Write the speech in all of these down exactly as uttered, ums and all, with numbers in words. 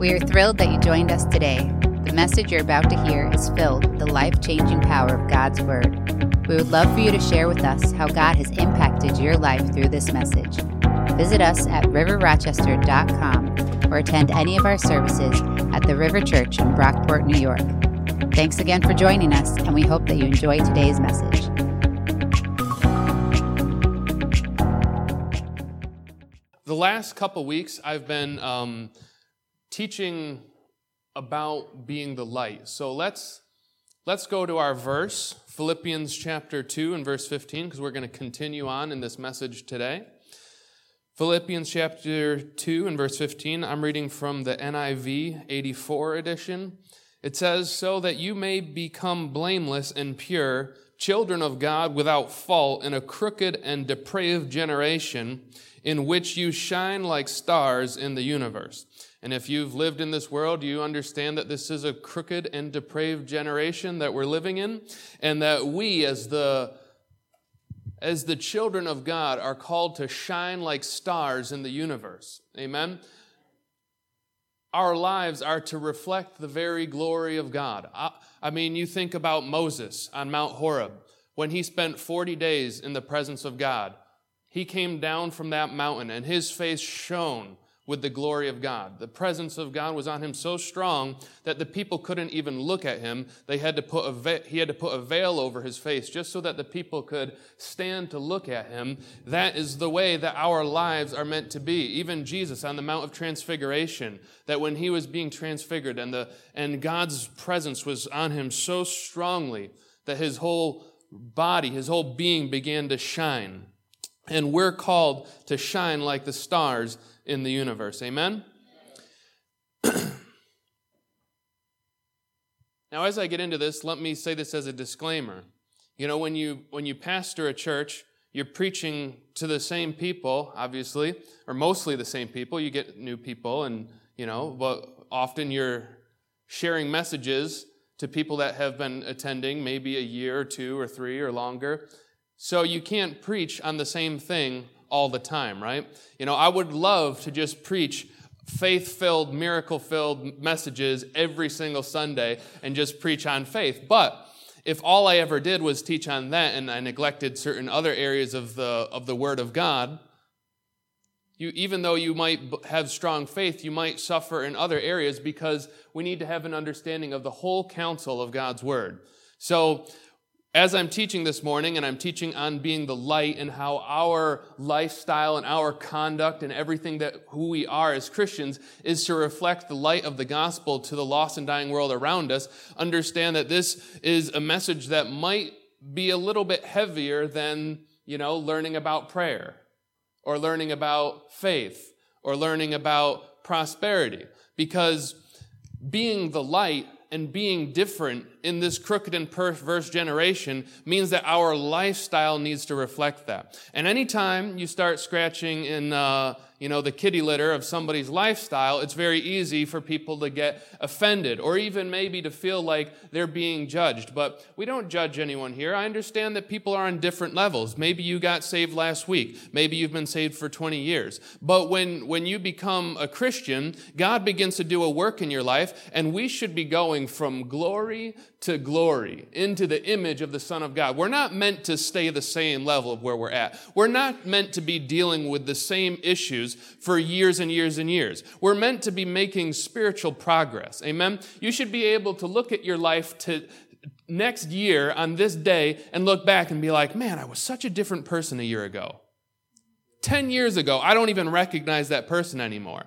We are thrilled that you joined us today. The message you're about to hear is filled with the life-changing power of God's Word. We would love for you to share with us how God has impacted your life through this message. Visit us at river rochester dot com or attend any of our services at the River Church in Brockport, New York. Thanks again for joining us, and we hope that you enjoy today's message. The last couple weeks, I've been um, teaching about being the light. So let's let's go to our verse, Philippians chapter two and verse fifteen, because we're going to continue on in this message today. Philippians chapter two and verse fifteen, I'm reading from the N I V eighty-four edition. It says, "So that you may become blameless and pure, children of God without fault in a crooked and depraved generation, in which you shine like stars in the universe." And if you've lived in this world, you understand that this is a crooked and depraved generation that we're living in, and that we as the as the children of God are called to shine like stars in the universe. Amen? Our lives are to reflect the very glory of God. I, I mean, you think about Moses on Mount Horeb, when he spent forty days in the presence of God. He came down from that mountain, and his face shone with the glory of God. The presence of God was on him so strong that the people couldn't even look at him. They had to put a ve- he had to put a veil over his face just so that the people could stand to look at him. That is the way that our lives are meant to be. Even Jesus on the Mount of Transfiguration, that when he was being transfigured and the and God's presence was on him so strongly that his whole body, his whole being began to shine. And we're called to shine like the stars in the universe. Amen? Now, as I get into this, let me say this as a disclaimer. You know, when you when you pastor a church, you're preaching to the same people, obviously, or mostly the same people. You get new people, and, you know, but often you're sharing messages to people that have been attending maybe a year or two or three or longer. So you can't preach on the same thing all the time, right? You know, I would love to just preach faith-filled, miracle-filled messages every single Sunday and just preach on faith. But if all I ever did was teach on that and I neglected certain other areas of the of the Word of God, you even though you might have strong faith, you might suffer in other areas because we need to have an understanding of the whole counsel of God's Word. So as I'm teaching this morning, and I'm teaching on being the light and how our lifestyle and our conduct and everything that who we are as Christians is to reflect the light of the gospel to the lost and dying world around us, understand that this is a message that might be a little bit heavier than, you know, learning about prayer or learning about faith or learning about prosperity. Because being the light and being different in this crooked and perverse generation means that our lifestyle needs to reflect that. And anytime you start scratching in, uh, you know, the kitty litter of somebody's lifestyle, it's very easy for people to get offended or even maybe to feel like they're being judged. But we don't judge anyone here. I understand that people are on different levels. Maybe you got saved last week. Maybe you've been saved for twenty years. But when, when you become a Christian, God begins to do a work in your life, and we should be going from glory to glory into the image of the Son of God. We're not meant to stay the same level of where we're at. We're not meant to be dealing with the same issues for years and years and years. We're meant to be making spiritual progress. Amen? You should be able to look at your life to next year on this day and look back and be like, man, I was such a different person a year ago. Ten years ago, I don't even recognize that person anymore.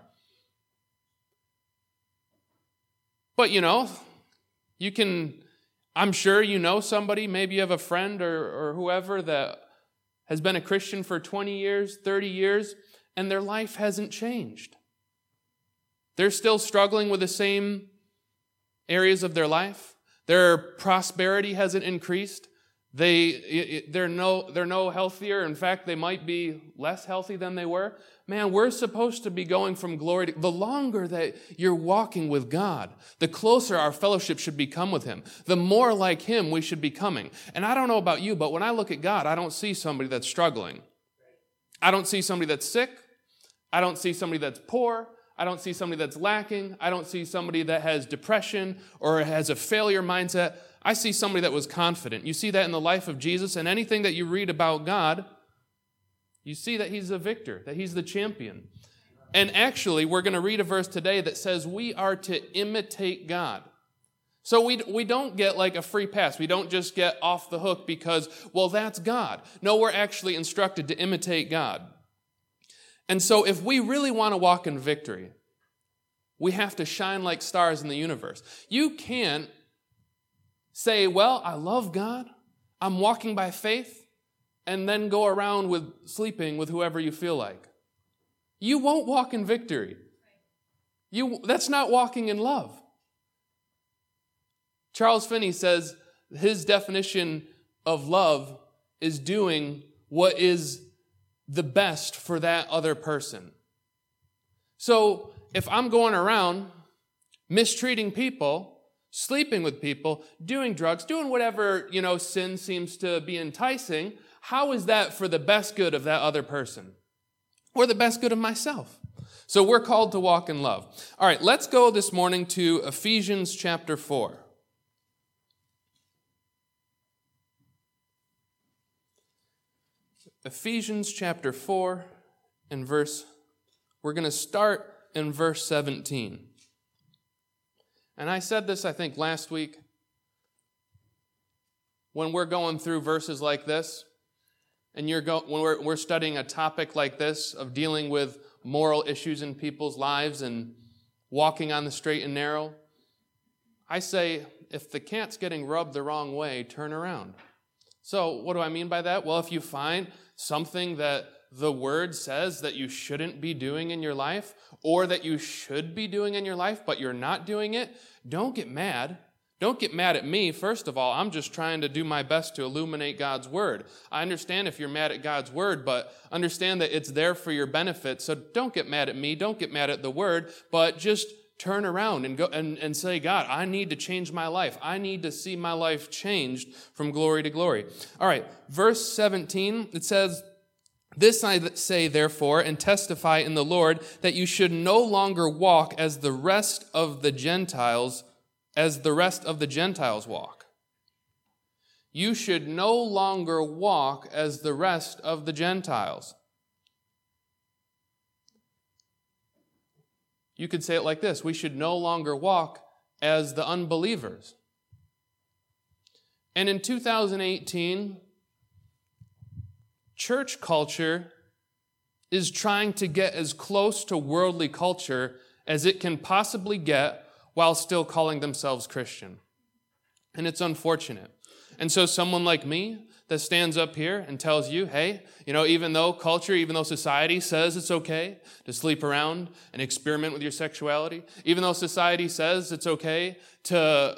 But, you know, you can, I'm sure you know somebody, maybe you have a friend or, or whoever that has been a Christian for twenty years, thirty years, and their life hasn't changed. They're still struggling with the same areas of their life. Their prosperity hasn't increased. They, they're no, they're no healthier. In fact, they might be less healthy than they were. Man, we're supposed to be going from glory to, the longer that you're walking with God, the closer our fellowship should become with Him. The more like Him we should be coming. And I don't know about you, but when I look at God, I don't see somebody that's struggling. I don't see somebody that's sick. I don't see somebody that's poor. I don't see somebody that's lacking. I don't see somebody that has depression or has a failure mindset. I see somebody that was confident. You see that in the life of Jesus, and anything that you read about God, you see that he's a victor, that he's the champion. And actually, we're going to read a verse today that says we are to imitate God. So we we don't get like a free pass. We don't just get off the hook because, well, that's God. No, we're actually instructed to imitate God. And so if we really want to walk in victory, we have to shine like stars in the universe. You can't say, well, I love God, I'm walking by faith, and then go around with sleeping with whoever you feel like. You won't walk in victory. You, that's not walking in love. Charles Finney says his definition of love is doing what is the best for that other person. So if I'm going around mistreating people, sleeping with people, doing drugs, doing whatever, you know, sin seems to be enticing, how is that for the best good of that other person? Or the best good of myself? So we're called to walk in love. All right, let's go this morning to Ephesians chapter four. Ephesians chapter four and verse, we're going to start in verse seventeen. And I said this, I think, last week. When we're going through verses like this, and you're go, when we're, we're studying a topic like this of dealing with moral issues in people's lives and walking on the straight and narrow, I say, if the cat's getting rubbed the wrong way, turn around. So what do I mean by that? Well, if you find something that the Word says that you shouldn't be doing in your life, or that you should be doing in your life, but you're not doing it, don't get mad. Don't get mad at me. First of all, I'm just trying to do my best to illuminate God's Word. I understand if you're mad at God's Word, but understand that it's there for your benefit. So don't get mad at me. Don't get mad at the Word, but just turn around and go and, and say, God, I need to change my life. I need to see my life changed from glory to glory. All right, verse seventeen, it says, "This I say, therefore, and testify in the Lord, that you should no longer walk as the rest of the Gentiles, as the rest of the Gentiles walk." You should no longer walk as the rest of the Gentiles. You could say it like this: we should no longer walk as the unbelievers. And in two thousand eighteen, church culture is trying to get as close to worldly culture as it can possibly get while still calling themselves Christian. And it's unfortunate. And so someone like me that stands up here and tells you, hey, you know, even though culture, even though society says it's okay to sleep around and experiment with your sexuality, even though society says it's okay to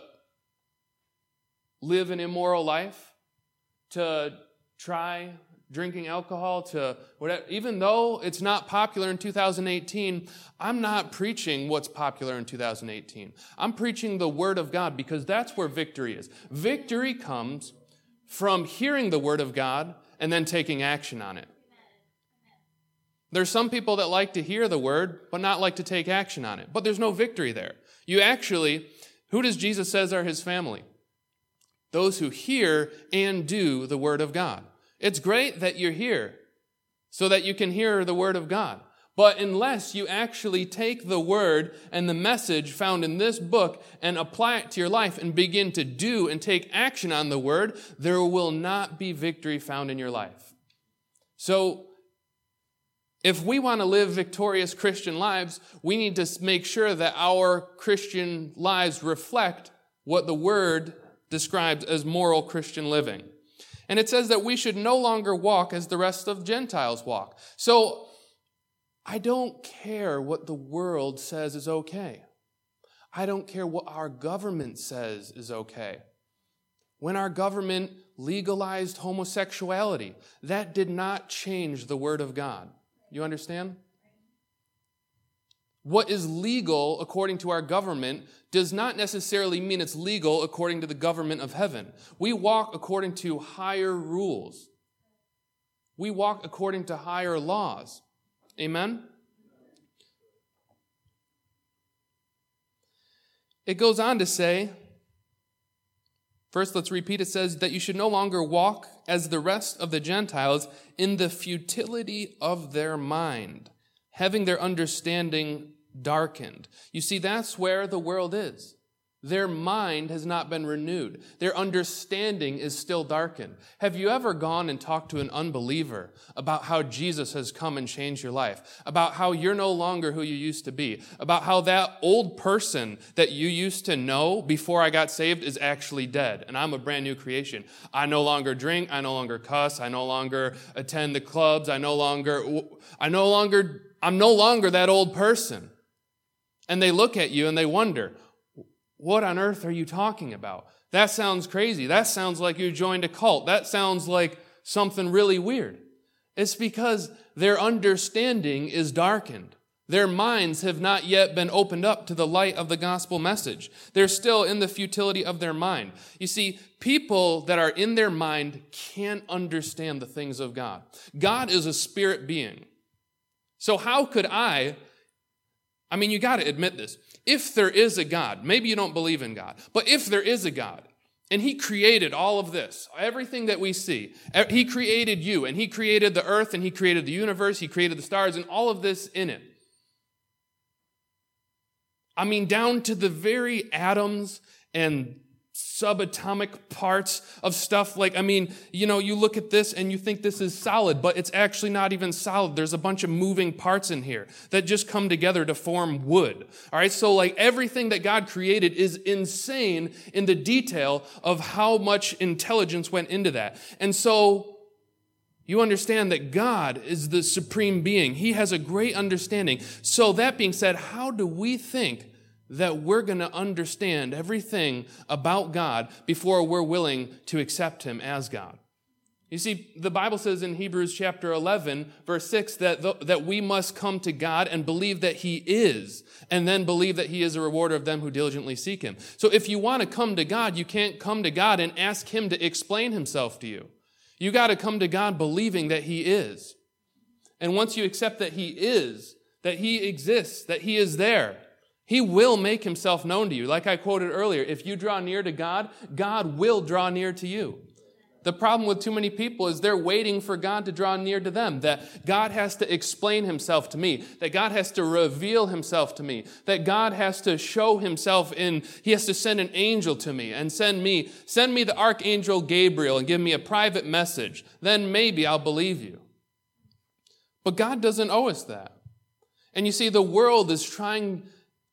live an immoral life, to try drinking alcohol, to whatever, even though it's not popular in two thousand eighteen, I'm not preaching what's popular in two thousand eighteen. I'm preaching the Word of God, because that's where victory is. Victory comes from hearing the Word of God and then taking action on it. There's some people that like to hear the Word, but not like to take action on it. But there's no victory there. You actually, who does Jesus says are his family? Those who hear and do the Word of God. It's great that you're here so that you can hear the Word of God. But unless you actually take the Word and the message found in this book and apply it to your life and begin to do and take action on the Word, there will not be victory found in your life. So if we want to live victorious Christian lives, we need to make sure that our Christian lives reflect what the Word describes as moral Christian living. And it says that we should no longer walk as the rest of Gentiles walk. So I don't care what the world says is okay. I don't care what our government says is okay. When our government legalized homosexuality, that did not change the Word of God. You understand? What is legal according to our government does not necessarily mean it's legal according to the government of heaven. We walk according to higher rules. We walk according to higher laws. Amen? it goes on to say, first let's repeat, it says that you should no longer walk as the rest of the Gentiles in the futility of their mind, having their understanding darkened. You see, that's where the world is. Their mind has not been renewed. Their understanding is still darkened. Have you ever gone and talked to an unbeliever about how Jesus has come and changed your life? About how you're no longer who you used to be? About how that old person that you used to know before I got saved is actually dead, and I'm a brand new creation. I no longer drink. I no longer cuss. I no longer attend the clubs. I no longer, I no longer, I'm no longer that old person. And they look at you and they wonder, what on earth are you talking about? That sounds crazy. That sounds like you joined a cult. That sounds like something really weird. It's because their understanding is darkened. Their minds have not yet been opened up to the light of the gospel message. They're still in the futility of their mind. You see, people that are in their mind can't understand the things of God. God is a spirit being. So how could I, I mean, you got to admit this. If there is a God, maybe you don't believe in God, but if there is a God, and he created all of this, everything that we see, he created you, and he created the earth, and he created the universe, he created the stars, and all of this in it. I mean, down to the very atoms and subatomic parts of stuff. Like, I mean, you know, you look at this and you think this is solid, but it's actually not even solid. There's a bunch of moving parts in here that just come together to form wood. All right, so like everything that God created is insane in the detail of how much intelligence went into that. And so you understand that God is the supreme being. He has a great understanding. So that being said, how do we think that we're going to understand everything about God before we're willing to accept him as God? You see, the Bible says in Hebrews chapter eleven, verse six, that, the, that we must come to God and believe that he is, and then believe that he is a rewarder of them who diligently seek him. So if you want to come to God, you can't come to God and ask him to explain himself to you. You got to come to God believing that he is. And once you accept that he is, that he exists, that he is there, he will make himself known to you. Like I quoted earlier, if you draw near to God, God will draw near to you. The problem with too many people is they're waiting for God to draw near to them, that God has to explain himself to me, that God has to reveal himself to me, that God has to show himself in, he has to send an angel to me and send me, send me the archangel Gabriel and give me a private message. Then maybe I'll believe you. But God doesn't owe us that. And you see, the world is trying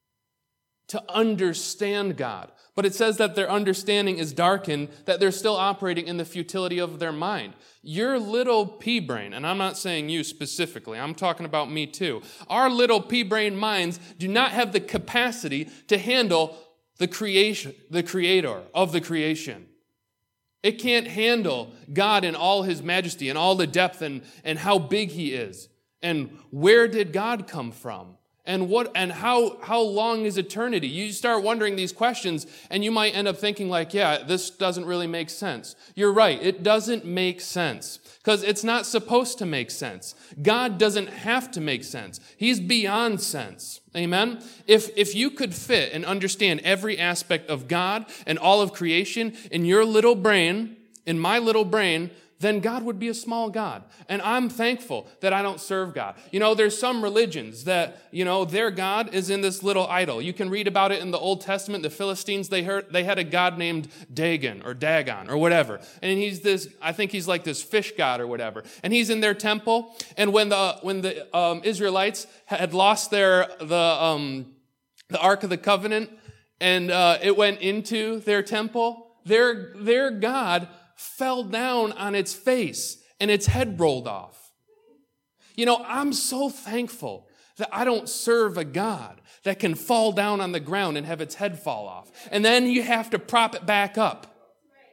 to understand God. But it says that their understanding is darkened, that they're still operating in the futility of their mind. Your little pea brain, and I'm not saying you specifically, I'm talking about me too. Our little pea brain minds do not have the capacity to handle the creation, the creator of the creation. It can't handle God in all his majesty and all the depth and, and how big he is. And where did God come from? And what and how how long is eternity? You start wondering these questions, and you might end up thinking like, yeah, this doesn't really make sense. You're right, it doesn't make sense, because it's not supposed to make sense. God doesn't have to make sense. He's beyond sense. Amen? If if you could fit and understand every aspect of God and all of creation in your little brain, in my little brain, then God would be a small God. And I'm thankful that I don't serve God. You know, there's some religions that, you know, their God is in this little idol. You can read about it in the Old Testament. The Philistines, they heard, they had a god named Dagon or Dagon or whatever. And he's this, I think he's like this fish god or whatever. And he's in their temple. And when the when the um, Israelites had lost their the um, the Ark of the Covenant and uh, it went into their temple, their their God fell down on its face and its head rolled off. You know, I'm so thankful that I don't serve a God that can fall down on the ground and have its head fall off. And then you have to prop it back up.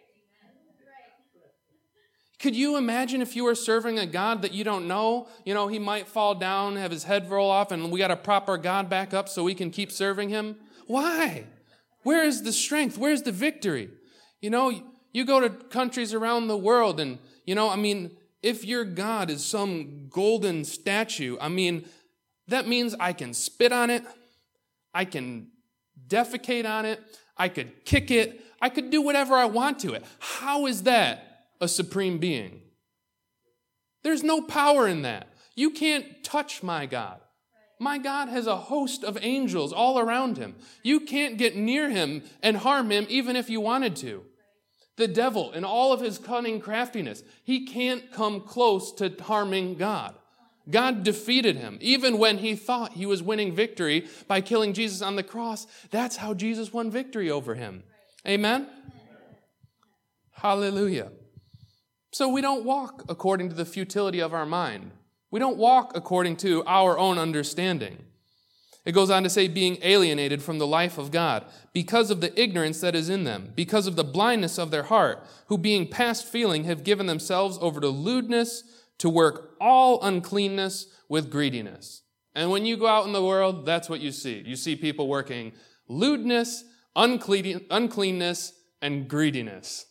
Could you imagine if you were serving a God that you don't know? You know, he might fall down, have his head roll off, and we got to prop our God back up so we can keep serving him? Why? Where is the strength? Where's the victory? You know, you go to countries around the world and, you know, I mean, if your God is some golden statue, I mean, that means I can spit on it, I can defecate on it. I could kick it. I could do whatever I want to it. How is that a supreme being? There's no power in that. You can't touch my God. My God has a host of angels all around him. You can't get near him and harm him even if you wanted to. The devil, in all of his cunning craftiness, he can't come close to harming God. God defeated him. Even when he thought he was winning victory by killing Jesus on the cross, that's how Jesus won victory over him. Amen? Hallelujah. So we don't walk according to the futility of our mind. We don't walk according to our own understanding. It goes on to say, being alienated from the life of God because of the ignorance that is in them, because of the blindness of their heart, who being past feeling have given themselves over to lewdness, to work all uncleanness with greediness. And when you go out in the world, that's what you see. You see people working lewdness, unclean, uncleanness, and greediness.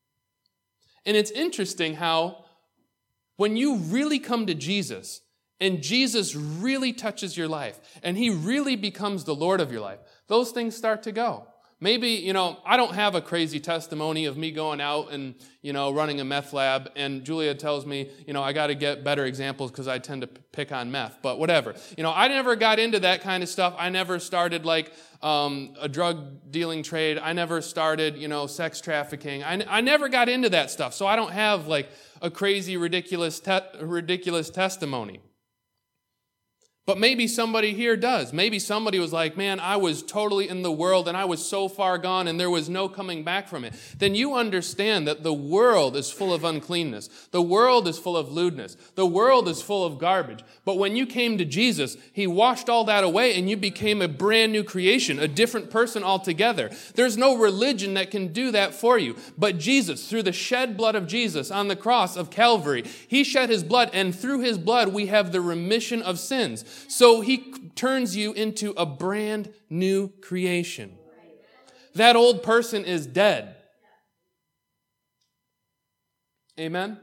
And it's interesting how when you really come to Jesus, and Jesus really touches your life, and he really becomes the Lord of your life, those things start to go. Maybe, you know, I don't have a crazy testimony of me going out and, you know, running a meth lab, and Julia tells me, you know, I got to get better examples because I tend to pick on meth, but whatever. You know, I never got into that kind of stuff. I never started, like, um, a drug dealing trade. I never started, you know, sex trafficking. I, I never got into that stuff, so I don't have, like, a crazy, ridiculous, te- ridiculous testimony. But maybe somebody here does. Maybe somebody was like, man, I was totally in the world and I was so far gone and there was no coming back from it. Then you understand that the world is full of uncleanness. The world is full of lewdness. The world is full of garbage. But when you came to Jesus, he washed all that away and you became a brand new creation, a different person altogether. There's no religion that can do that for you. But Jesus, through the shed blood of Jesus on the cross of Calvary, he shed his blood, and through his blood we have the remission of sins. So he turns you into a brand new creation. That old person is dead. Amen?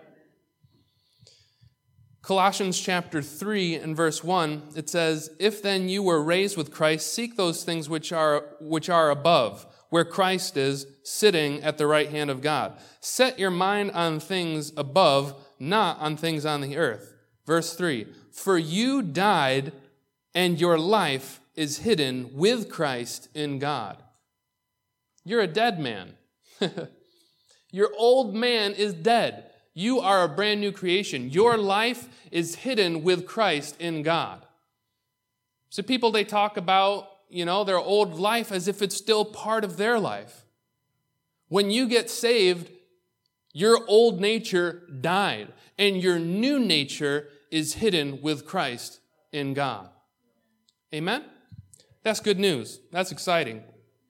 Colossians chapter three and verse one, it says, if then you were raised with Christ, seek those things which are, which are above, where Christ is sitting at the right hand of God. Set your mind on things above, not on things on the earth. Verse three, for you died, and your life is hidden with Christ in God. You're a dead man. Your old man is dead. You are a brand new creation. Your life is hidden with Christ in God. So people, they talk about, you know, their old life as if it's still part of their life. When you get saved, your old nature died, and your new nature is hidden with Christ in God. Amen? That's good news. That's exciting.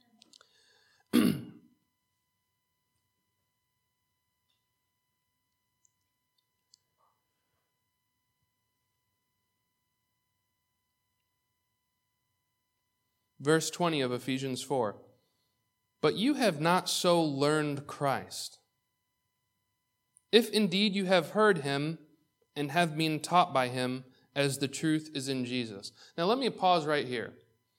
Verse twenty of Ephesians four. But you have not so learned Christ. If indeed you have heard him and have been taught by him, as the truth is in Jesus. Now let me pause right here.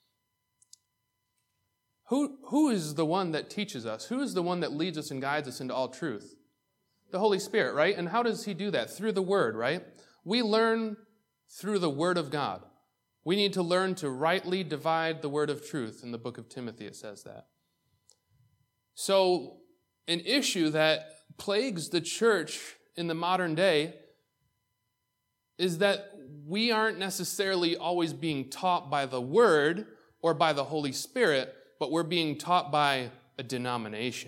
Who, who is the one that teaches us? Who is the one that leads us and guides us into all truth? The Holy Spirit, right? And how does he do that? Through the Word, right? We learn through the Word of God. We need to learn to rightly divide the word of truth. In the book of Timothy, it says that. So, an issue that plagues the church in the modern day is that we aren't necessarily always being taught by the Word or by the Holy Spirit, but we're being taught by a denomination.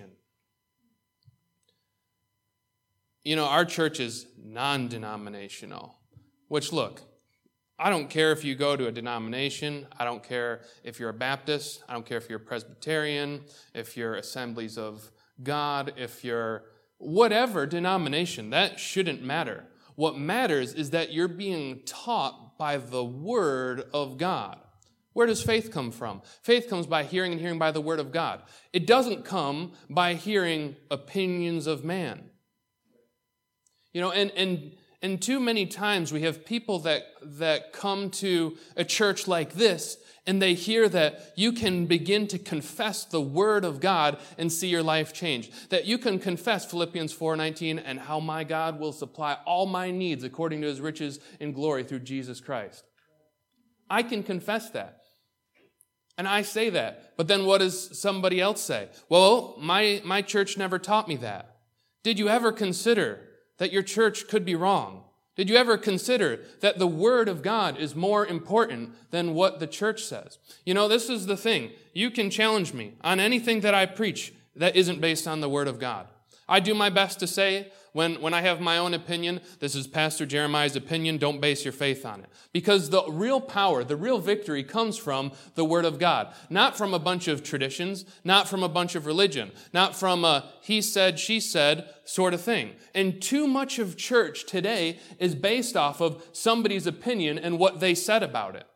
You know, our church is non-denominational, which, look, I don't care if you go to a denomination. I don't care if you're a Baptist. I don't care if you're a Presbyterian, if you're Assemblies of God, if you're whatever denomination. That shouldn't matter. What matters is that you're being taught by the Word of God. Where does faith come from? Faith comes by hearing, and hearing by the Word of God. It doesn't come by hearing opinions of man. You know, and and and too many times we have people that that come to a church like this, And they hear that you can begin to confess the word of God and see your life change. That you can confess Philippians four nineteen and how my God will supply all my needs according to his riches in glory through Jesus Christ. I can confess that. And I say that. But then what does somebody else say? Well, my, my church never taught me that. Did you ever consider that your church could be wrong? Did you ever consider that the Word of God is more important than what the church says? You know, this is the thing. You can challenge me on anything that I preach that isn't based on the Word of God. I do my best to say, when, when I have my own opinion, this is Pastor Jeremiah's opinion, don't base your faith on it. Because the real power, the real victory comes from the Word of God. Not from a bunch of traditions, not from a bunch of religion, not from a he said, she said sort of thing. And too much of church today is based off of somebody's opinion and what they said about it.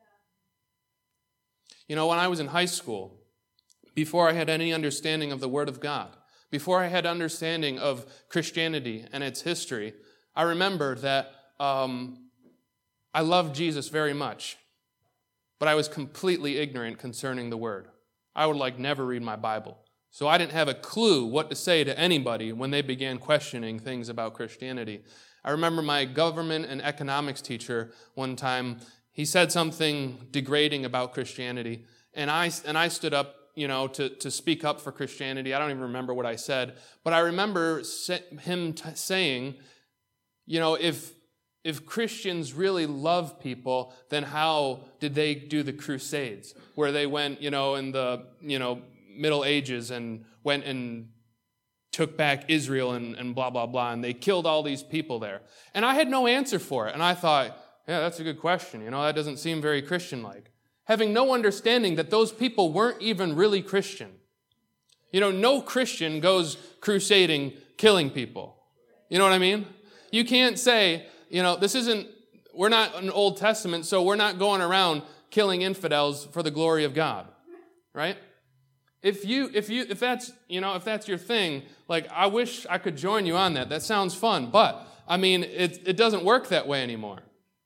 You know, when I was in high school, before I had any understanding of the Word of God, before I had understanding of Christianity and its history, I remember that um, I loved Jesus very much, but I was completely ignorant concerning the Word. I would like never read my Bible. So I didn't have a clue what to say to anybody when they began questioning things about Christianity. I remember my government and economics teacher one time, he said something degrading about Christianity, and I, and I stood up you know, to, to speak up for Christianity. I don't even remember what I said, but I remember him t- saying, you know, if if Christians really love people, then how did they do the Crusades, where they went, you know, in the, you know, Middle Ages and went and took back Israel and, and blah, blah, blah, and they killed all these people there. And I had no answer for it, and I thought, yeah, that's a good question. You know, that doesn't seem very Christian-like. Having no understanding that those people weren't even really Christian. You know, no Christian goes crusading, killing people. You know what I mean? You can't say, you know, this isn't, we're not an Old Testament, so we're not going around killing infidels for the glory of God, right? If you, if you, if that's, you know, if that's your thing, like, I wish I could join you on that. That sounds fun, but, I mean, it, it doesn't work that way anymore.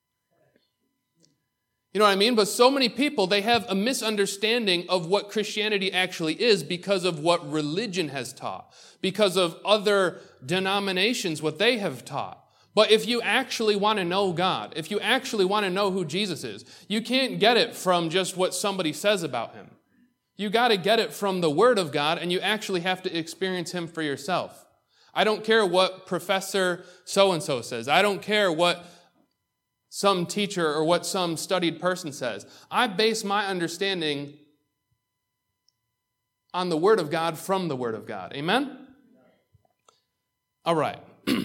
You know what I mean? But so many people, they have a misunderstanding of what Christianity actually is because of what religion has taught, because of other denominations, what they have taught. But if you actually want to know God, if you actually want to know who Jesus is, you can't get it from just what somebody says about him. You got to get it from the Word of God, and you actually have to experience him for yourself. I don't care what Professor so-and-so says. I don't care what some teacher or what some studied person says. I base my understanding on the Word of God from the Word of God. Amen? All right.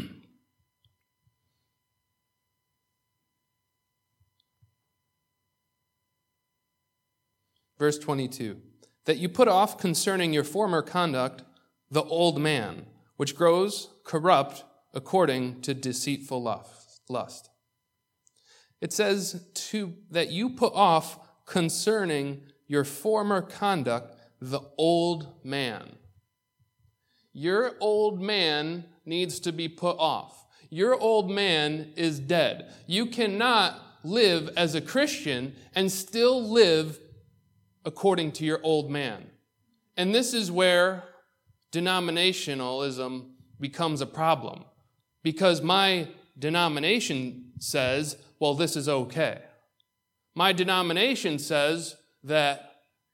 Verse twenty-two. That you put off concerning your former conduct the old man, which grows corrupt according to deceitful lust. It says to that you put off concerning your former conduct the old man. Your old man needs to be put off. Your old man is dead. You cannot live as a Christian and still live according to your old man. And this is where denominationalism becomes a problem. Because my denomination says, well, this is okay. My denomination says that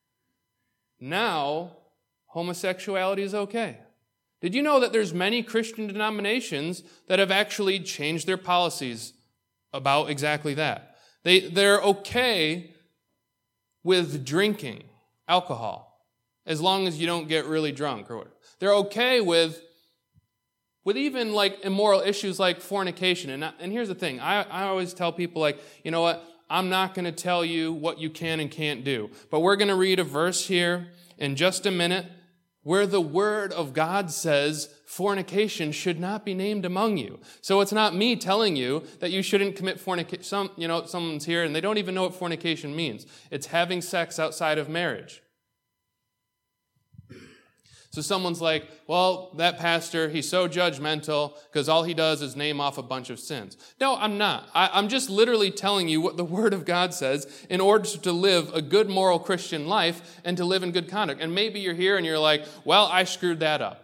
now homosexuality is okay. Did you know that there's many Christian denominations that have actually changed their policies about exactly that? They, they're okay with drinking alcohol as long as you don't get really drunk or whatever. They're okay with with even like immoral issues like fornication. And, and here's the thing. I, I always tell people like, you know what? I'm not going to tell you what you can and can't do. But we're going to read a verse here in just a minute where the Word of God says fornication should not be named among you. So it's not me telling you that you shouldn't commit fornication. Some, you know, someone's here and they don't even know what fornication means. It's having sex outside of marriage. So someone's like, well, that pastor, he's so judgmental because all he does is name off a bunch of sins. No, I'm not. I, I'm just literally telling you what the Word of God says in order to live a good moral Christian life and to live in good conduct. And maybe you're here and you're like, well, I screwed that up.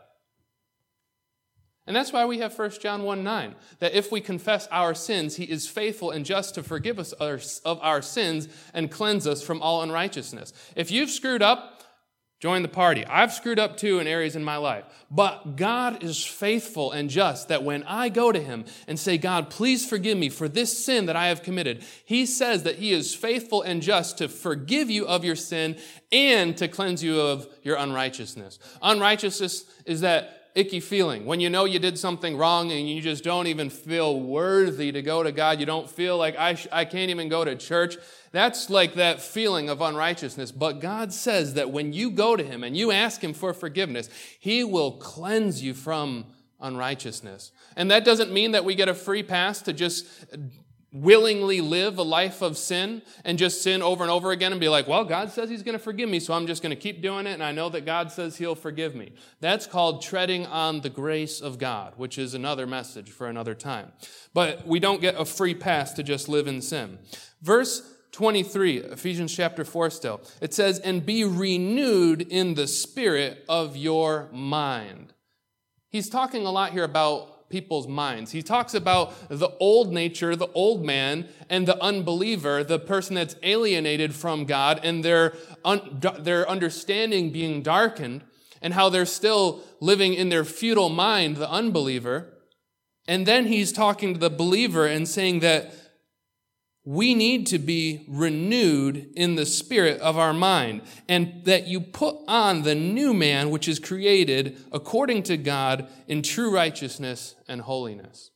And that's why we have First John one nine, that if we confess our sins, he is faithful and just to forgive us of our sins and cleanse us from all unrighteousness. If you've screwed up, join the party. I've screwed up too in areas in my life. But God is faithful and just that when I go to him and say, God, please forgive me for this sin that I have committed, he says that he is faithful and just to forgive you of your sin and to cleanse you of your unrighteousness. Unrighteousness is that icky feeling when you know you did something wrong and you just don't even feel worthy to go to God. You don't feel like I, sh- I can't even go to church. That's like that feeling of unrighteousness. But God says that when you go to him and you ask him for forgiveness, he will cleanse you from unrighteousness. And that doesn't mean that we get a free pass to just willingly live a life of sin and just sin over and over again and be like, well, God says he's going to forgive me, so I'm just going to keep doing it, and I know that God says he'll forgive me. That's called treading on the grace of God, which is another message for another time. But we don't get a free pass to just live in sin. Verse twenty-three, Ephesians chapter four still, it says, and be renewed in the spirit of your mind. He's talking a lot here about people's minds. He talks about the old nature, the old man, and the unbeliever, the person that's alienated from God, and their, un- their understanding being darkened, and how they're still living in their futile mind, the unbeliever. And then he's talking to the believer and saying that we need to be renewed in the spirit of our mind, and that you put on the new man, which is created according to God in true righteousness and holiness.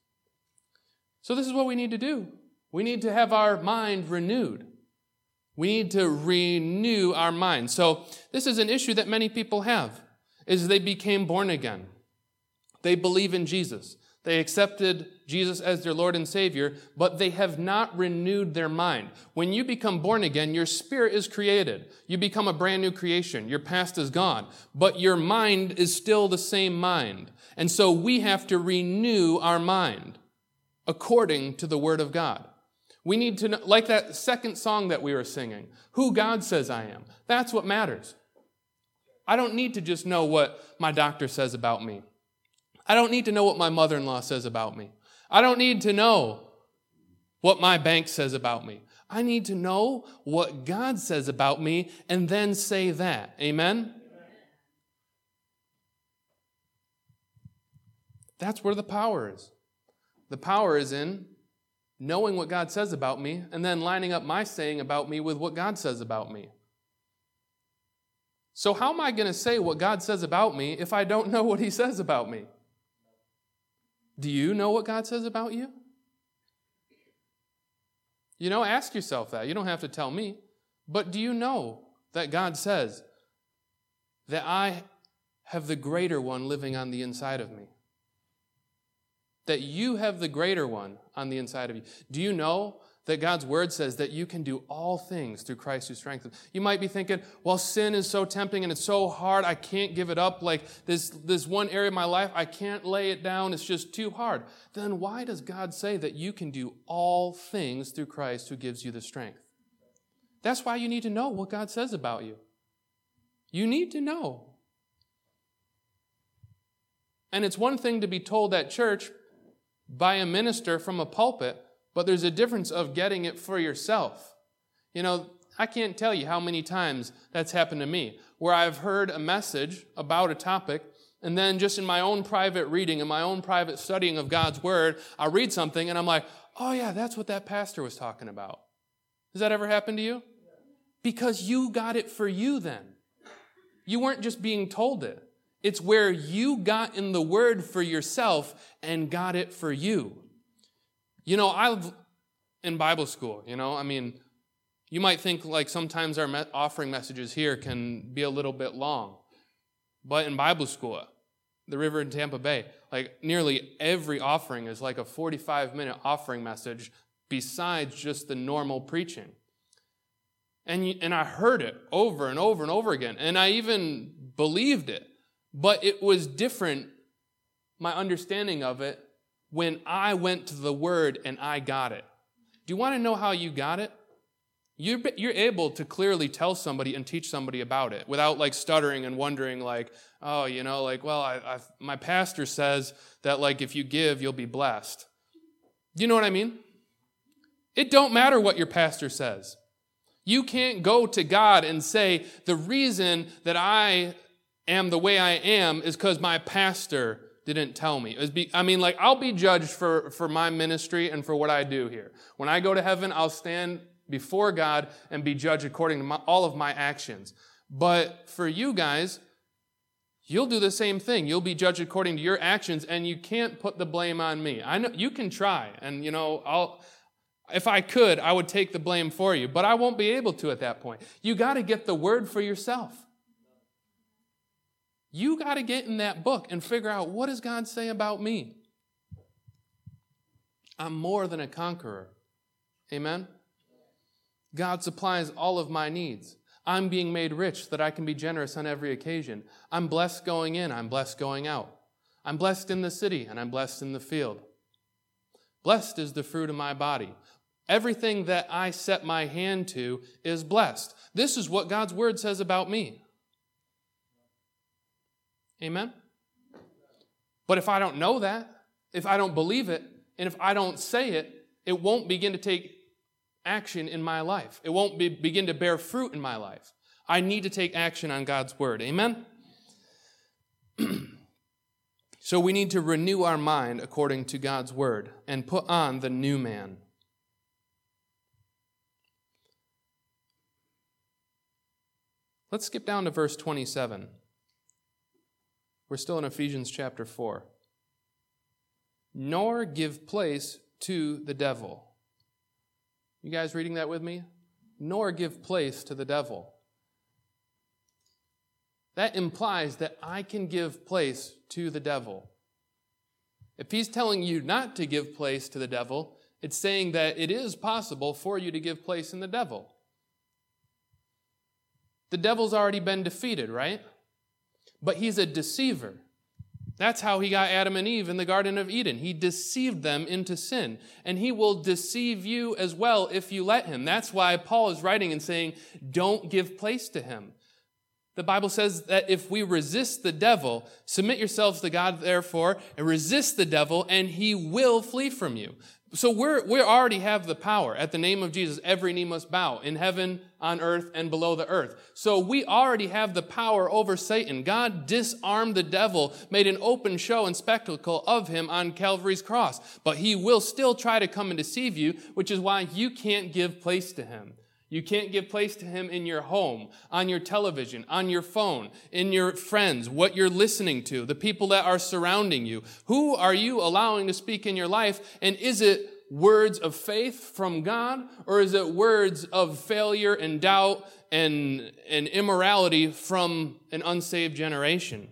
So this is what we need to do. We need to have our mind renewed. We need to renew our mind. So this is an issue that many people have, is they became born again. They believe in Jesus. They accepted Jesus as their Lord and Savior, but they have not renewed their mind. When you become born again, your spirit is created. You become a brand new creation. Your past is gone, but your mind is still the same mind. And so we have to renew our mind according to the Word of God. We need to know, like that second song that we were singing, who God says I am. That's what matters. I don't need to just know what my doctor says about me. I don't need to know what my mother-in-law says about me. I don't need to know what my bank says about me. I need to know what God says about me and then say that. Amen? That's where the power is. The power is in knowing what God says about me and then lining up my saying about me with what God says about me. So how am I going to say what God says about me if I don't know what he says about me? Do you know what God says about you? You know, ask yourself that. You don't have to tell me. But do you know that God says that I have the greater one living on the inside of me? That you have the greater one on the inside of you. Do you know that God's word says that you can do all things through Christ who strengthens? You might be thinking, well, sin is so tempting and it's so hard, I can't give it up. Like this, this one area of my life, I can't lay it down. It's just too hard. Then why does God say that you can do all things through Christ who gives you the strength? That's why you need to know what God says about you. You need to know. And it's one thing to be told at church by a minister from a pulpit, but there's a difference of getting it for yourself. You know, I can't tell you how many times that's happened to me, where I've heard a message about a topic, and then just in my own private reading and my own private studying of God's Word, I read something and I'm like, oh yeah, that's what that pastor was talking about. Does that ever happen to you? Because you got it for you then. You weren't just being told it. It's where you got in the Word for yourself and got it for you. You know, I've, in Bible school, you know, I mean, you might think like sometimes our me- offering messages here can be a little bit long. But in Bible school, the River in Tampa Bay, like nearly every offering is like a forty-five minute offering message besides just the normal preaching. And, you, and I heard it over and over and over again. And I even believed it. But it was different, my understanding of it, when I went to the Word and I got it. Do you want to know how you got it? You're, you're able to clearly tell somebody and teach somebody about it without like stuttering and wondering like, oh, you know, like, well, I, I, my pastor says that like if you give, you'll be blessed. Do you know what I mean? It don't matter what your pastor says. You can't go to God and say, the reason that I am the way I am is because my pastor didn't tell me. I mean, like, I'll be judged for, for my ministry and for what I do here. When I go to heaven, I'll stand before God and be judged according to my, all of my actions. But for you guys, you'll do the same thing. You'll be judged according to your actions, and you can't put the blame on me. I know you can try, and you know, I'll if I could, I would take the blame for you, but I won't be able to at that point. You got to get the Word for yourself. You got to get in that book and figure out, what does God say about me? I'm more than a conqueror. Amen? God supplies all of my needs. I'm being made rich that I can be generous on every occasion. I'm blessed going in. I'm blessed going out. I'm blessed in the city, and I'm blessed in the field. Blessed is the fruit of my body. Everything that I set my hand to is blessed. This is what God's Word says about me. Amen? But if I don't know that, if I don't believe it, and if I don't say it, it won't begin to take action in my life. It won't be, begin to bear fruit in my life. I need to take action on God's Word. Amen? So we need to renew our mind according to God's Word and put on the new man. Let's skip down to verse twenty-seven. We're still in Ephesians chapter four. Nor give place to the devil. You guys reading that with me? Nor give place to the devil. That implies that I can give place to the devil. If he's telling you not to give place to the devil, it's saying that it is possible for you to give place in the devil. The devil's already been defeated, right? But he's a deceiver. That's how he got Adam and Eve in the Garden of Eden. He deceived them into sin. And he will deceive you as well if you let him. That's why Paul is writing and saying, don't give place to him. The Bible says that if we resist the devil, submit yourselves to God, therefore, and resist the devil, and he will flee from you. So we're, we already have the power. At the name of Jesus, every knee must bow in heaven, on earth, and below the earth. So we already have the power over Satan. God disarmed the devil, made an open show and spectacle of him on Calvary's cross. But he will still try to come and deceive you, which is why you can't give place to him. You can't give place to him in your home, on your television, on your phone, in your friends, what you're listening to, the people that are surrounding you. Who are you allowing to speak in your life? And is it words of faith from God, or is it words of failure and doubt and, and immorality from an unsaved generation?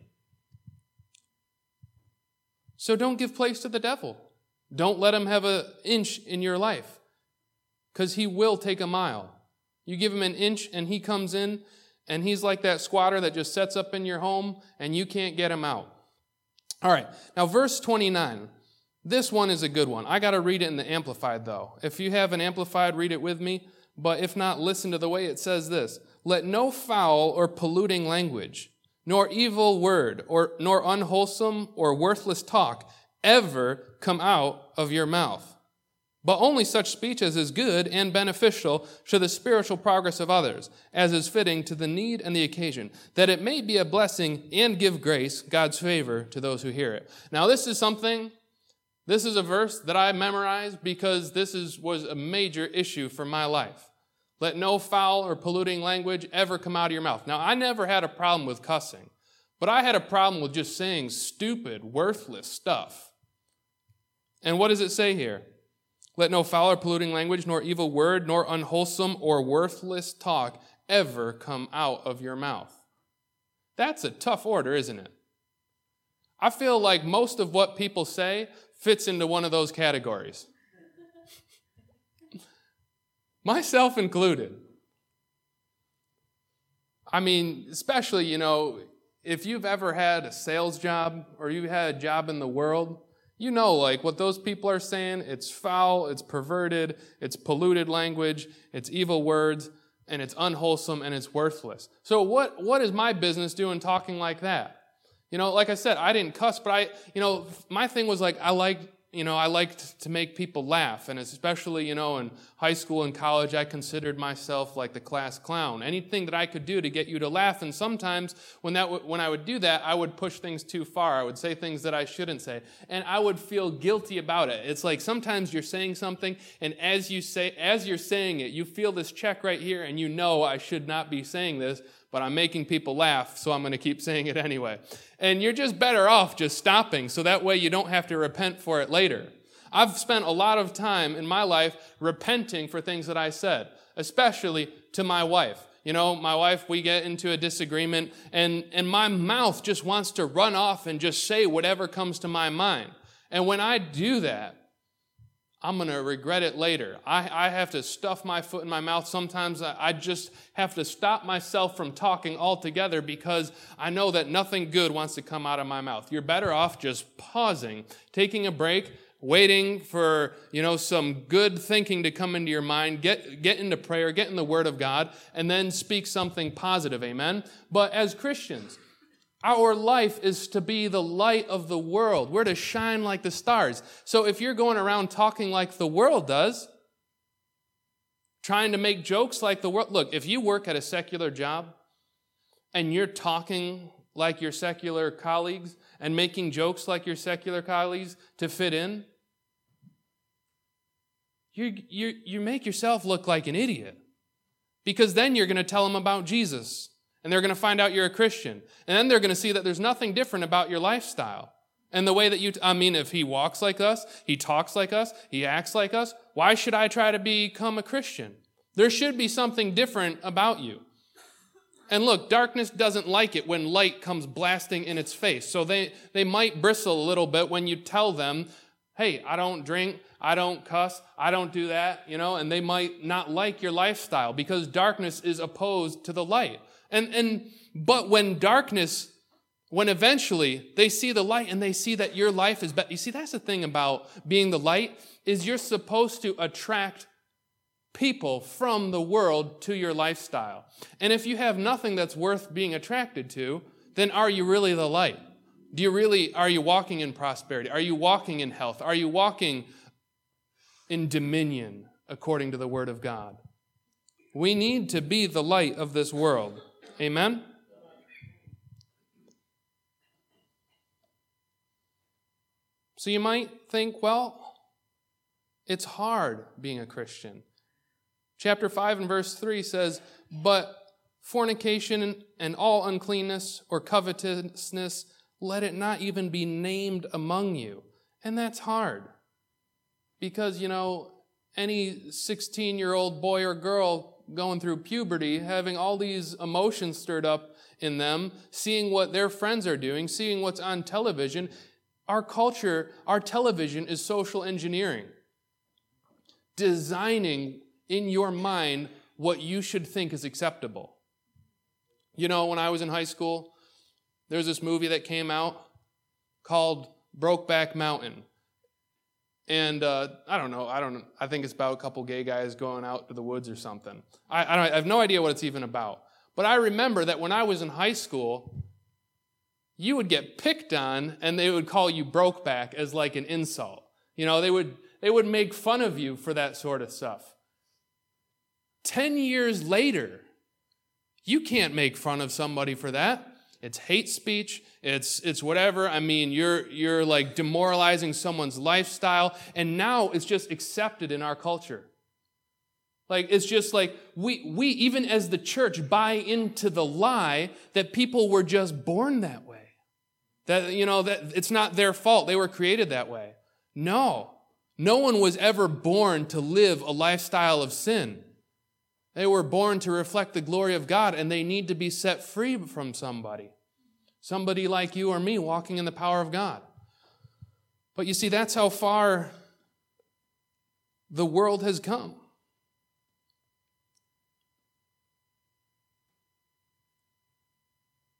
So don't give place to the devil. Don't let him have an inch in your life, because he will take a mile. You give him an inch and he comes in and he's like that squatter that just sets up in your home and you can't get him out. All right, now verse twenty-nine. This one is a good one. I got to read it in the Amplified though. If you have an Amplified, read it with me. But if not, listen to the way it says this. Let no foul or polluting language, nor evil word, or nor unwholesome or worthless talk ever come out of your mouth, but only such speech as is good and beneficial to the spiritual progress of others, as is fitting to the need and the occasion, that it may be a blessing and give grace, God's favor, to those who hear it. Now, this is something, this is a verse that I memorized because this is was a major issue for my life. Let no foul or polluting language ever come out of your mouth. Now, I never had a problem with cussing, but I had a problem with just saying stupid, worthless stuff. And what does it say here? Let no foul or polluting language, nor evil word, nor unwholesome or worthless talk ever come out of your mouth. That's a tough order, isn't it? I feel like most of what people say fits into one of those categories. Myself included. I mean, especially, you know, if you've ever had a sales job or you had a job in the world, you know, like, what those people are saying, it's foul, it's perverted, it's polluted language, it's evil words, and it's unwholesome, and it's worthless. So what, what is my business doing talking like that? You know, like I said, I didn't cuss, but I, you know, my thing was like, I like, you know, I liked to make people laugh, and especially, you know, in high school and college, I considered myself like the class clown. Anything that I could do to get you to laugh, and sometimes when that w- when I would do that, I would push things too far. I would say things that I shouldn't say, and I would feel guilty about it. It's like sometimes you're saying something, and as you say, as you're saying it, you feel this check right here, and you know I should not be saying this, but I'm making people laugh, so I'm going to keep saying it anyway. And you're just better off just stopping, so that way you don't have to repent for it later. I've spent a lot of time in my life repenting for things that I said, especially to my wife. You know, my wife, we get into a disagreement, and, and my mouth just wants to run off and just say whatever comes to my mind. And when I do that, I'm going to regret it later. I, I have to stuff my foot in my mouth. Sometimes I, I just have to stop myself from talking altogether because I know that nothing good wants to come out of my mouth. You're better off just pausing, taking a break, waiting for, you know, some good thinking to come into your mind, get, get into prayer, get in the Word of God, and then speak something positive, amen? But as Christians, our life is to be the light of the world. We're to shine like the stars. So if you're going around talking like the world does, trying to make jokes like the world, look, if you work at a secular job and you're talking like your secular colleagues and making jokes like your secular colleagues to fit in, you, you, you make yourself look like an idiot. Because then you're going to tell them about Jesus. And they're going to find out you're a Christian. And then they're going to see that there's nothing different about your lifestyle. And the way that you, t- I mean, if he walks like us, he talks like us, he acts like us, why should I try to become a Christian? There should be something different about you. And look, darkness doesn't like it when light comes blasting in its face. So they, they might bristle a little bit when you tell them, hey, I don't drink, I don't cuss, I don't do that, you know, and they might not like your lifestyle because darkness is opposed to the light. And, and, but when darkness, when eventually they see the light and they see that your life is better. You see, that's the thing about being the light, is you're supposed to attract people from the world to your lifestyle. And if you have nothing that's worth being attracted to, then are you really the light? Do you really, are you walking in prosperity? Are you walking in health? Are you walking in dominion according to the Word of God? We need to be the light of this world. Amen? So you might think, well, it's hard being a Christian. Chapter five and verse three says, but fornication and all uncleanness or covetousness, let it not even be named among you. And that's hard. Because, you know, any sixteen-year-old boy or girl going through puberty, having all these emotions stirred up in them, seeing what their friends are doing, seeing what's on television. Our culture, our television is social engineering. Designing in your mind what you should think is acceptable. You know, when I was in high school, there's this movie that came out called Brokeback Mountain. And uh, I don't know, I don't know. I think it's about a couple gay guys going out to the woods or something. I, I, don't, I have no idea what it's even about. But I remember that when I was in high school, you would get picked on and they would call you Brokeback as like an insult. You know, they would they would make fun of you for that sort of stuff. Ten years later, you can't make fun of somebody for that. It's hate speech. It's it's whatever. I mean, you're you're like demoralizing someone's lifestyle, and now it's just accepted in our culture. Like it's just like we we even as the church buy into the lie that people were just born that way. That you know that it's not their fault. They were created that way. No. No one was ever born to live a lifestyle of sin. They were born to reflect the glory of God, and they need to be set free from somebody. Somebody like you or me walking in the power of God. But you see, that's how far the world has come.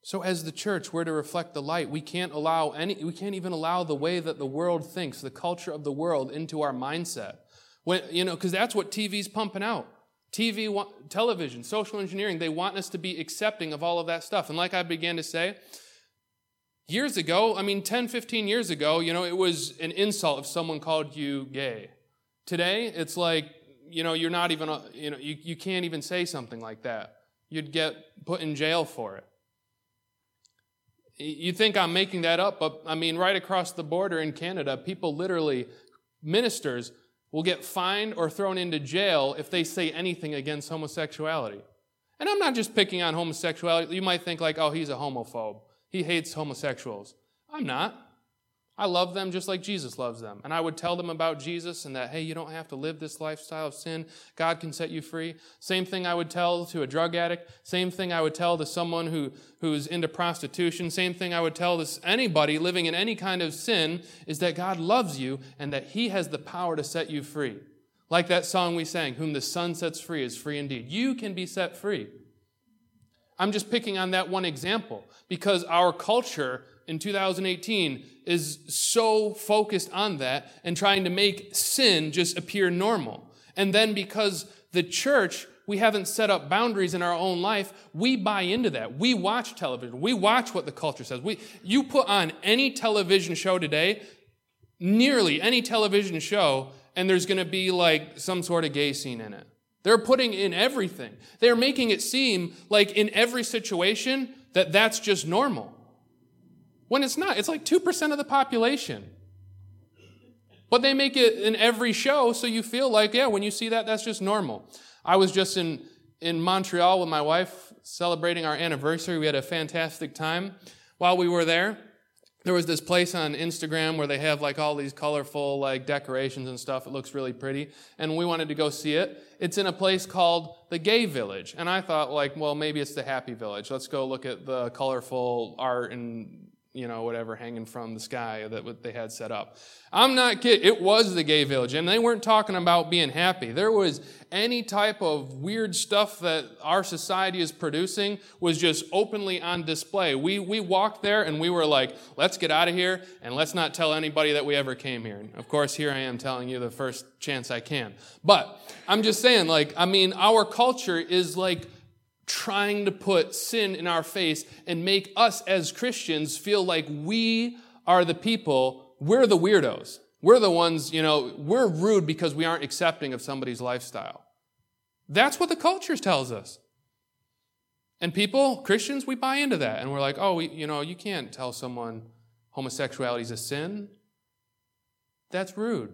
So as the church, we're to reflect the light. We can't allow any, we can't even allow the way that the world thinks, the culture of the world, into our mindset. When, you know, because that's what T V's pumping out. T V, television, social engineering, they want us to be accepting of all of that stuff. And like I began to say, years ago, I mean, ten, fifteen years ago, you know, it was an insult if someone called you gay. Today, it's like, you know, you're not even, you know, you, you can't even say something like that. You'd get put in jail for it. You think I'm making that up, but I mean, right across the border in Canada, people literally, ministers, will get fined or thrown into jail if they say anything against homosexuality. And I'm not just picking on homosexuality. You might think like, oh, he's a homophobe. He hates homosexuals. I'm not. I love them just like Jesus loves them. And I would tell them about Jesus and that, hey, you don't have to live this lifestyle of sin. God can set you free. Same thing I would tell to a drug addict. Same thing I would tell to someone who, who's into prostitution. Same thing I would tell to anybody living in any kind of sin is that God loves you and that He has the power to set you free. Like that song we sang, whom the Son sets free is free indeed. You can be set free. I'm just picking on that one example because our culture in two thousand eighteen is so focused on that and trying to make sin just appear normal. And then because the church, we haven't set up boundaries in our own life, we buy into that. We watch television. We watch what the culture says. We, you put on any television show today, nearly any television show, and there's going to be like some sort of gay scene in it. They're putting in everything. They're making it seem like in every situation that that's just normal. When it's not. It's like two percent of the population. But they make it in every show, so you feel like, yeah, when you see that, that's just normal. I was just in, in Montreal with my wife celebrating our anniversary. We had a fantastic time. While we were there, there was this place on Instagram where they have like all these colorful like decorations and stuff. It looks really pretty. And we wanted to go see it. It's in a place called the Gay Village. And I thought like, well, maybe it's the Happy Village. Let's go look at the colorful art and, you know, whatever hanging from the sky that what they had set up. I'm not kidding. It was the Gay Village. And they weren't talking about being happy. There was any type of weird stuff that our society is producing was just openly on display. We we walked there and we were like, let's get out of here and let's not tell anybody that we ever came here. And of course, here I am telling you the first chance I can. But I'm just saying, like, I mean, our culture is like trying to put sin in our face and make us as Christians feel like we are the people, we're the weirdos. We're the ones, you know, we're rude because we aren't accepting of somebody's lifestyle. That's what the culture tells us. And people, Christians, we buy into that. And we're like, oh, we, you know, you can't tell someone homosexuality is a sin. That's rude.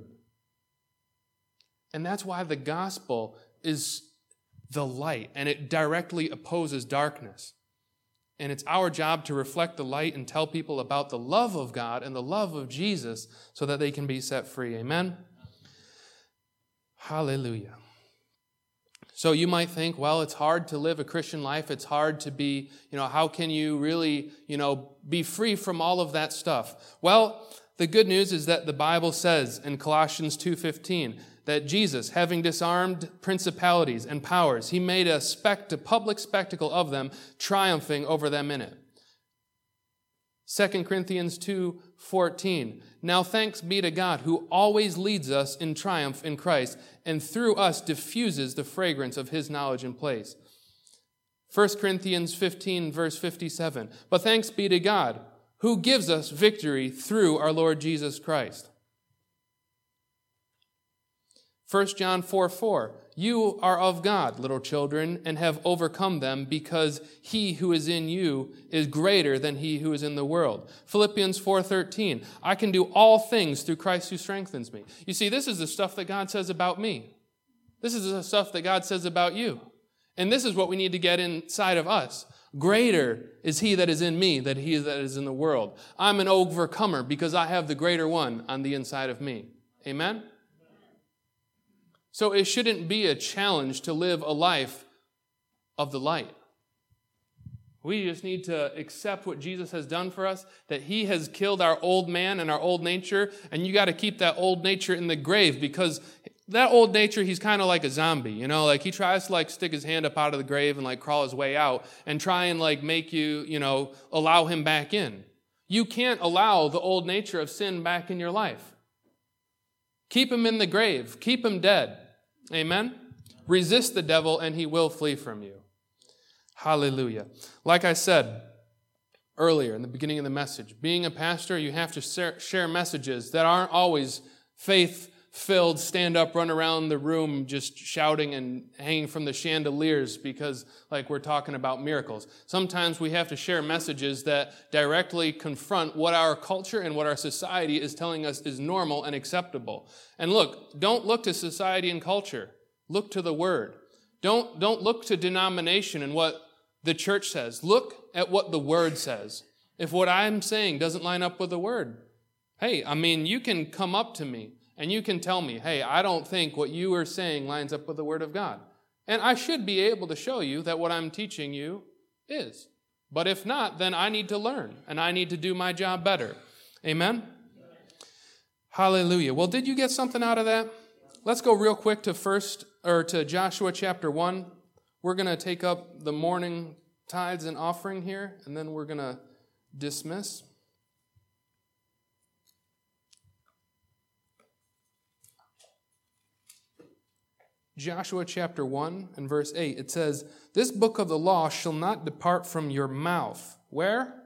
And that's why the gospel is the light, and it directly opposes darkness. And it's our job to reflect the light and tell people about the love of God and the love of Jesus so that they can be set free. Amen? Hallelujah. So you might think, well, it's hard to live a Christian life. It's hard to be, you know, how can you really, you know, be free from all of that stuff? Well, the good news is that the Bible says in Colossians two fifteen that Jesus, having disarmed principalities and powers, he made a, spect- a public spectacle of them, triumphing over them in it. Second Corinthians two fourteen, now thanks be to God who always leads us in triumph in Christ and through us diffuses the fragrance of his knowledge in place. First Corinthians fifteen verse fifty-seven, but thanks be to God who gives us victory through our Lord Jesus Christ. First John four four, you are of God, little children, and have overcome them because he who is in you is greater than he who is in the world. Philippians four thirteen, I can do all things through Christ who strengthens me. You see, this is the stuff that God says about me. This is the stuff that God says about you. And this is what we need to get inside of us. Greater is he that is in me than he that is in the world. I'm an overcomer because I have the greater one on the inside of me. Amen? So it shouldn't be a challenge to live a life of the light. We just need to accept what Jesus has done for us, that he has killed our old man and our old nature, and you got to keep that old nature in the grave because that old nature, he's kind of like a zombie, you know, like he tries to like stick his hand up out of the grave and like crawl his way out and try and like make you, you know, allow him back in. You can't allow the old nature of sin back in your life. Keep him in the grave. Keep him dead. Amen? Resist the devil and he will flee from you. Hallelujah. Like I said earlier in the beginning of the message, being a pastor, you have to share messages that aren't always faith-filled, stand up, run around the room just shouting and hanging from the chandeliers because like we're talking about miracles. Sometimes we have to share messages that directly confront what our culture and what our society is telling us is normal and acceptable. And look, don't look to society and culture. Look to the Word. Don't, don't look to denomination and what the church says. Look at what the Word says. If what I'm saying doesn't line up with the Word, hey, I mean, you can come up to me and you can tell me, hey, I don't think what you are saying lines up with the Word of God. And I should be able to show you that what I'm teaching you is. But if not, then I need to learn and I need to do my job better. Amen? Hallelujah. Well, did you get something out of that? Let's go real quick to first or to Joshua chapter one. We're going to take up the morning tithes and offering here, and then we're going to dismiss. Joshua chapter one and verse eight, it says, "This book of the law shall not depart from your mouth." Where?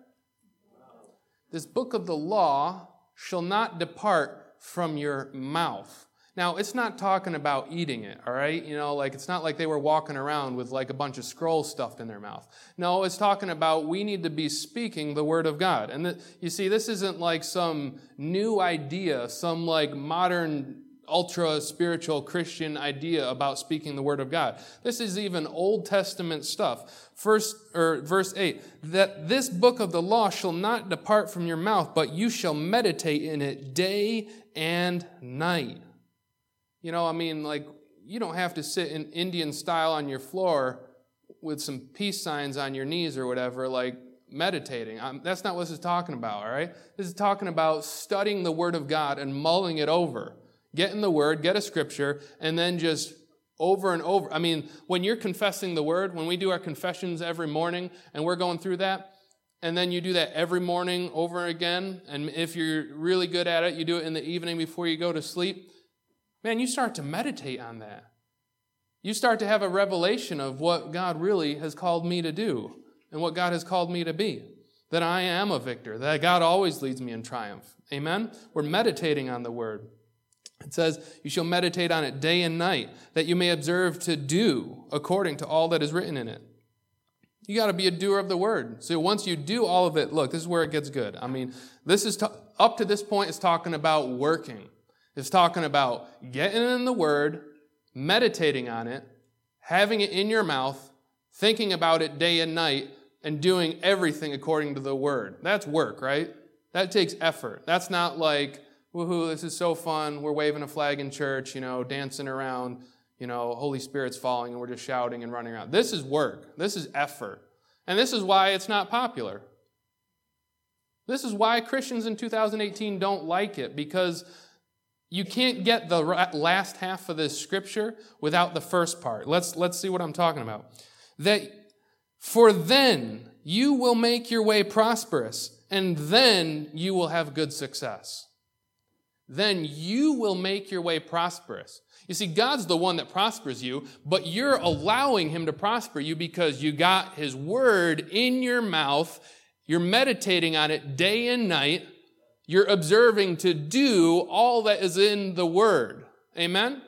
This book of the law shall not depart from your mouth. Now, it's not talking about eating it, all right? You know, like it's not like they were walking around with like a bunch of scrolls stuffed in their mouth. No, it's talking about we need to be speaking the word of God. And the, you see, this isn't like some new idea, some like modern ultra-spiritual Christian idea about speaking the word of God. This is even Old Testament stuff. First, or verse eight, that this book of the law shall not depart from your mouth, but you shall meditate in it day and night. You know, I mean, like, you don't have to sit in Indian style on your floor with some peace signs on your knees or whatever, like meditating. Um, that's not what this is talking about, all right? This is talking about studying the Word of God and mulling it over. Get in the Word, get a scripture, and then just over and over. I mean, when you're confessing the Word, when we do our confessions every morning and we're going through that, and then you do that every morning over again, and if you're really good at it, you do it in the evening before you go to sleep, man, you start to meditate on that. You start to have a revelation of what God really has called me to do and what God has called me to be. That I am a victor, that God always leads me in triumph. Amen? We're meditating on the Word. It says, you shall meditate on it day and night, that you may observe to do according to all that is written in it. You got to be a doer of the Word. So once you do all of it, look, this is where it gets good. I mean, this is to, up to this point, it's talking about working. It's talking about getting in the Word, meditating on it, having it in your mouth, thinking about it day and night, and doing everything according to the Word. That's work, right? That takes effort. That's not like, woohoo, this is so fun, we're waving a flag in church, you know, dancing around, you know, Holy Spirit's falling, and we're just shouting and running around. This is work. This is effort. And this is why it's not popular. This is why Christians in two thousand eighteen don't like it, because you can't get the last half of this scripture without the first part. Let's, let's see what I'm talking about. That, for then you will make your way prosperous, and then you will have good success. Then you will make your way prosperous. You see, God's the one that prospers you, but you're allowing Him to prosper you because you got His Word in your mouth, you're meditating on it day and night, you're observing to do all that is in the Word. Amen?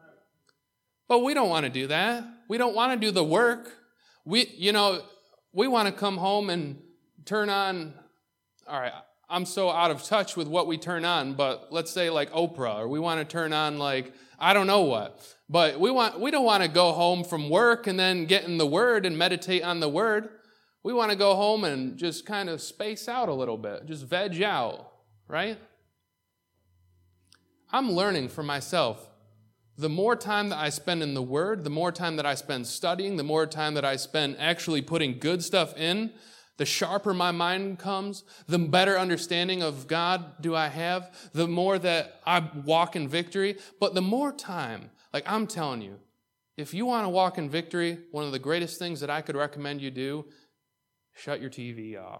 But we don't want to do that. We don't want to do the work. We, you know, we want to come home and turn on, all right, I'm so out of touch with what we turn on, but let's say like Oprah, or we want to turn on like, I don't know what. But we want we don't want to go home from work and then get in the Word and meditate on the Word. We want to go home and just kind of space out a little bit, just veg out. Right? I'm learning for myself. The more time that I spend in the Word, the more time that I spend studying, the more time that I spend actually putting good stuff in, The sharper my mind comes, the better understanding of God do I have, the more that I walk in victory. But the more time, like I'm telling you, if you want to walk in victory, one of the greatest things that I could recommend you do, shut your T V off.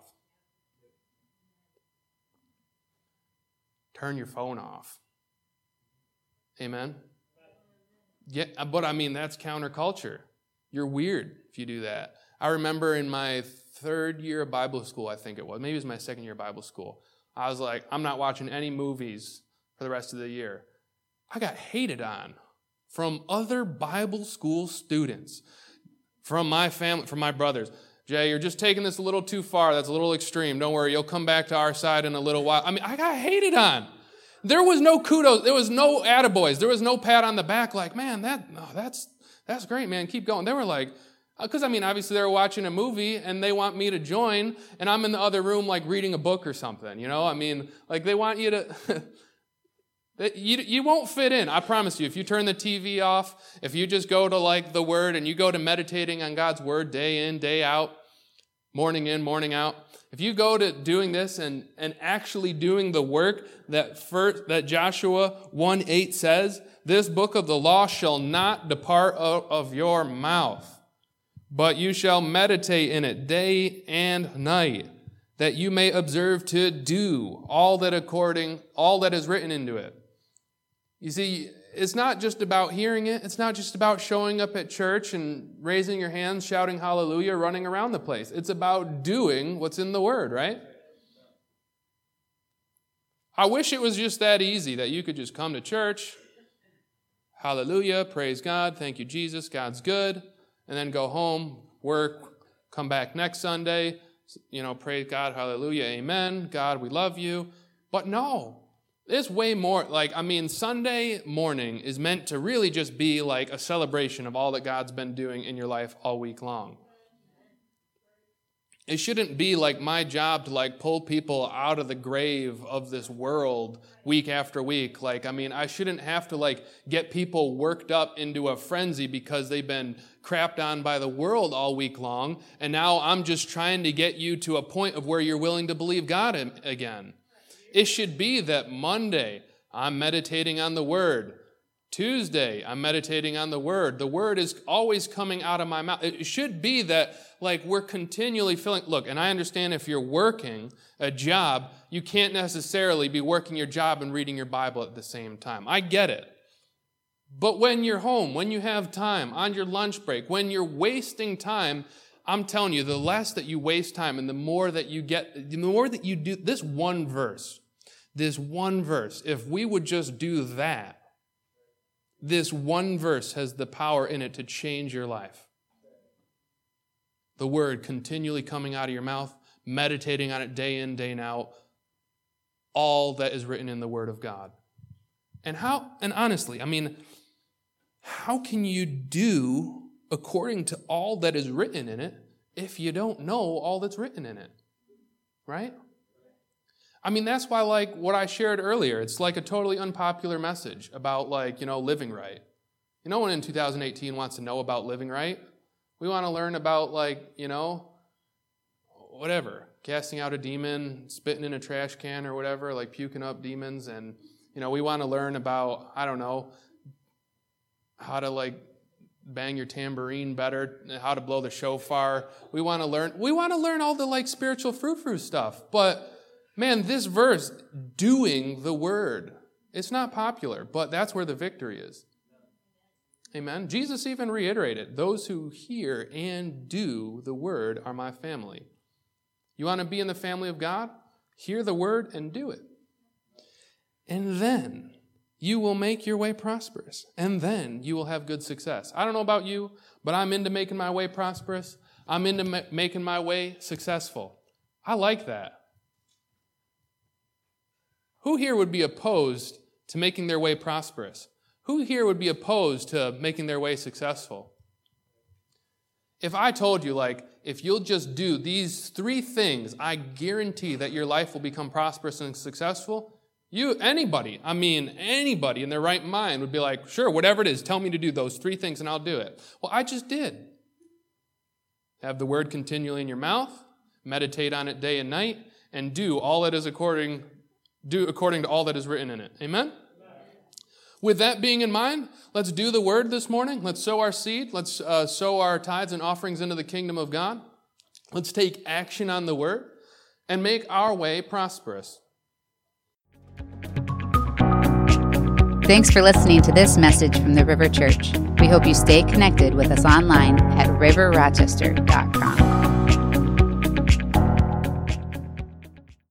Turn your phone off. Amen? Yeah, but I mean, that's counterculture. You're weird if you do that. I remember in my third year of Bible school, I think it was, maybe it was my second year of Bible school, I was like, I'm not watching any movies for the rest of the year. I got hated on from other Bible school students, from my family, from my brothers. Jay, you're just taking this a little too far. That's a little extreme. Don't worry, you'll come back to our side in a little while. I mean, I got hated on. There was no kudos. There was no attaboys. There was no pat on the back like, man, that no, that's that's great, man. Keep going. They were like, because, I mean, obviously they were watching a movie and they want me to join, and I'm in the other room, like, reading a book or something, you know? I mean, like, they want you to... you, you won't fit in, I promise you. If you turn the T V off, if you just go to, like, the Word and you go to meditating on God's Word day in, day out, morning in, morning out, if you go to doing this and, and actually doing the work that first, that Joshua one eight says, this book of the law shall not depart of, of your mouth, but you shall meditate in it day and night, that you may observe to do all that according, all that is written into it. You see, it's not just about hearing it. It's not just about showing up at church and raising your hands, shouting hallelujah, running around the place. It's about doing what's in the Word, right? I wish it was just that easy, that you could just come to church, hallelujah, praise God, thank you, Jesus, God's good, and then go home, work, come back next Sunday, you know, praise God, hallelujah, amen, God, we love you. But no, it's way more, like, I mean, Sunday morning is meant to really just be like a celebration of all that God's been doing in your life all week long. It shouldn't be like my job to like pull people out of the grave of this world week after week. Like, I mean, I shouldn't have to like get people worked up into a frenzy because they've been crapped on by the world all week long. And now I'm just trying to get you to a point of where you're willing to believe God again. It should be that Monday, I'm meditating on the Word. Tuesday, I'm meditating on the Word. The Word is always coming out of my mouth. It should be that, like, we're continually feeling, look, and I understand if you're working a job, you can't necessarily be working your job and reading your Bible at the same time. I get it. But when you're home, when you have time, on your lunch break, when you're wasting time, I'm telling you, the less that you waste time and the more that you get, the more that you do, this one verse, this one verse, if we would just do that, this one verse has the power in it to change your life. The Word continually coming out of your mouth, meditating on it day in, day out, all that is written in the Word of God. And how, and honestly, I mean, how can you do according to all that is written in it if you don't know all that's written in it? Right? I mean, that's why, like, what I shared earlier, it's like a totally unpopular message about, like, you know, living right. You know, no one in two thousand eighteen wants to know about living right. We want to learn about, like, you know, whatever, casting out a demon, spitting in a trash can or whatever, like puking up demons. And, you know, we want to learn about, I don't know, how to, like, bang your tambourine better, how to blow the shofar. We want to learn, we want to learn all the, like, spiritual frou-frou stuff. But man, this verse, doing the Word, it's not popular, but that's where the victory is. Amen. Jesus even reiterated, those who hear and do the Word are my family. You want to be in the family of God? Hear the Word and do it. And then you will make your way prosperous. And then you will have good success. I don't know about you, but I'm into making my way prosperous. I'm into ma- making my way successful. I like that. Who here would be opposed to making their way prosperous? Who here would be opposed to making their way successful? If I told you, like, if you'll just do these three things, I guarantee that your life will become prosperous and successful, you, anybody, I mean, anybody in their right mind would be like, sure, whatever it is, tell me to do those three things and I'll do it. Well, I just did. Have the Word continually in your mouth, meditate on it day and night, and do all that is according, do according to all that is written in it. Amen? With that being in mind, let's do the word this morning. Let's sow our seed. Let's uh, sow our tithes and offerings into the kingdom of God. Let's take action on the word and make our way prosperous. Thanks for listening to this message from the River Church. We hope you stay connected with us online at river rochester dot com.